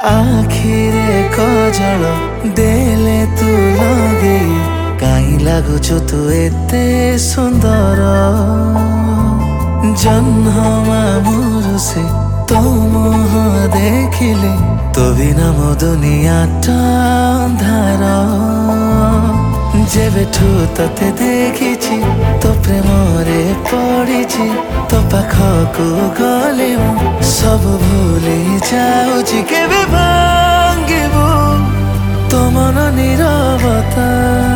आखिरे causal देले तू लगे काई लागुछु तू एते सुंदर जन्ममा मुरुसे तो मुह देखिले तो बिना मो दुनियाटा अंधार जेबेठु तते देखिछि तो प्रेमरे पड़िछि तो पाखकु गले सब भूली जाउछि केबे भांगिबु तो मन नीरवता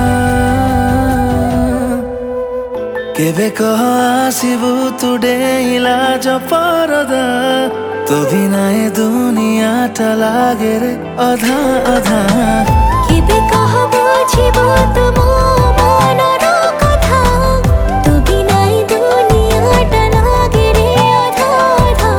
केबे कह आसिबु तू डेइला जो परदा तो बिना ए दुनियाटा लागे रे अधा अधा केबे कह बुझिबो तो मो मनर कथा तो बिना ए दुनियाटा लागे रे अधा अधा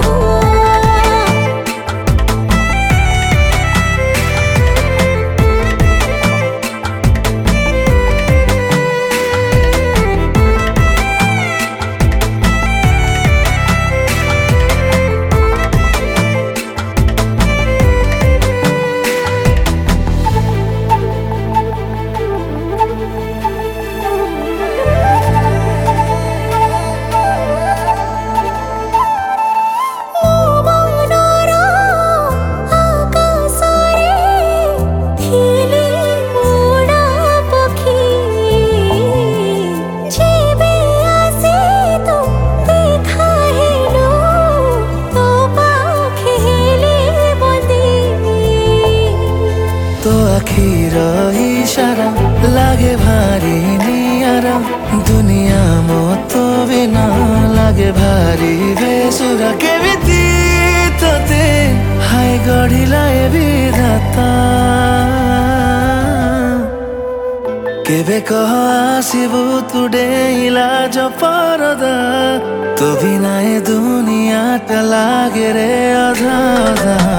तो आखिर इशारा लागे भारी नियारा दुनिया मो तो बिना लागे भारी बेसुरा केमिति तते हाय गढिलाए विधाता केबे कह आसिबु तू डेइला जो परदा तो बिना ए दुनियाटा लागे रे अधा अधा।